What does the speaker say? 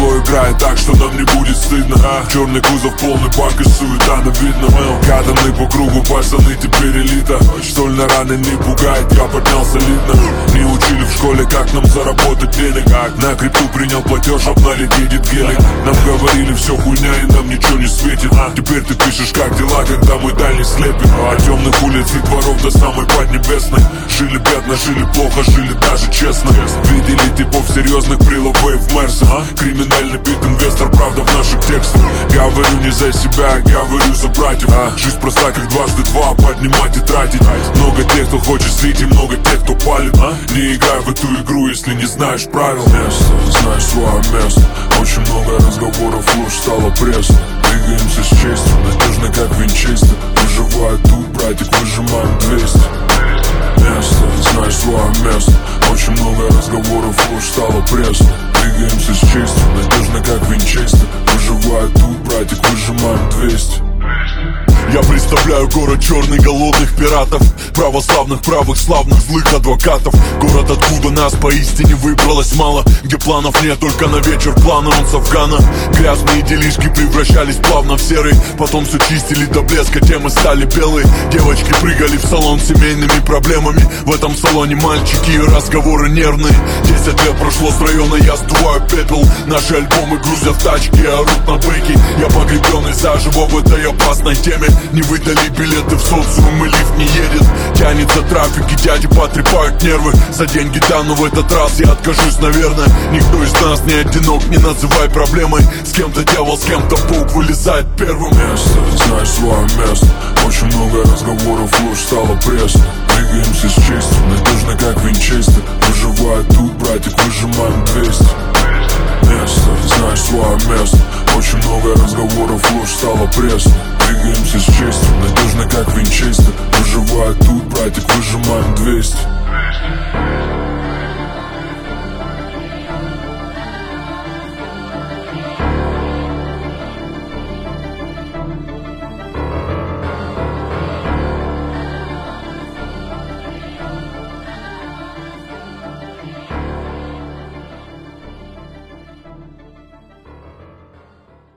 Стекло играет так, что нам не будет стыдно. Черный кузов, полный бак и суета на видно. Катаны по кругу, пацаны теперь элита. Стольно раны не пугает, я поднял солидно. Не учили в школе, как нам заработать денег. На крипту принял платеж, обналить едет гелик. Нам говорили, все хуйня и нам ничего не светит. Теперь ты пишешь, как дела, когда мой дальний слепит. От темных улиц и дворов до самой Поднебесной. Жили бедно, жили плохо, жили даже честно. Видели типов серьезных приловей в Мерсах. Криминальный бит, инвестор, правда в наших текстах. Говорю не за себя, говорю за братьев. Жизнь проста, как дважды два, поднимать и тратить. Много тех, кто хочет слить, и много тех, кто палит. Не играй в эту игру, если не знаешь правил. Место, знаешь свое место. Очень много разговоров, ложь стала пресно. Двигаемся с честью, надежно как винчестер. Выживает тут, братик, выжимаем 200. Место, знаешь свое место. Очень много разговоров, ложь стала пресно. Двигаемся с честью, надежно как винчестер. Выживает тут, братик, выжимаем 200. Я представляю город черный, голодных пиратов, православных, правых, славных, злых адвокатов. Город, откуда нас поистине выбралось мало, где планов нет, только на вечер планы, он с Афгана. Грязные делишки превращались плавно в серые, потом все чистили до блеска, темы стали белые. Девочки прыгали в салон с семейными проблемами. В этом салоне мальчики и разговоры нервные. 10 лет прошло с района, я сдуваю пепел. Наши альбомы грузят в тачки и орут на бэки. Я погребенный заживо в этой опасной теме. Не выдали билеты в социум и лифт не едет. Тянется трафик и дяди потрепают нервы. За деньги да, но в этот раз я откажусь, наверное. Никто из нас не одинок, не называй проблемой. С кем-то дьявол, с кем-то паук вылезает первым. Место, знаешь свое место. Очень много разговоров, ложь стала пресно. Двигаемся с честью, надежно как винчестер. Выживает тут, братик, выжимаем 200. Место, знаешь свое место. Очень много разговоров, ложь стала пресно. Двигаемся с честью, надежно как винчестер. Выживает тут, братик, выжимаем 200.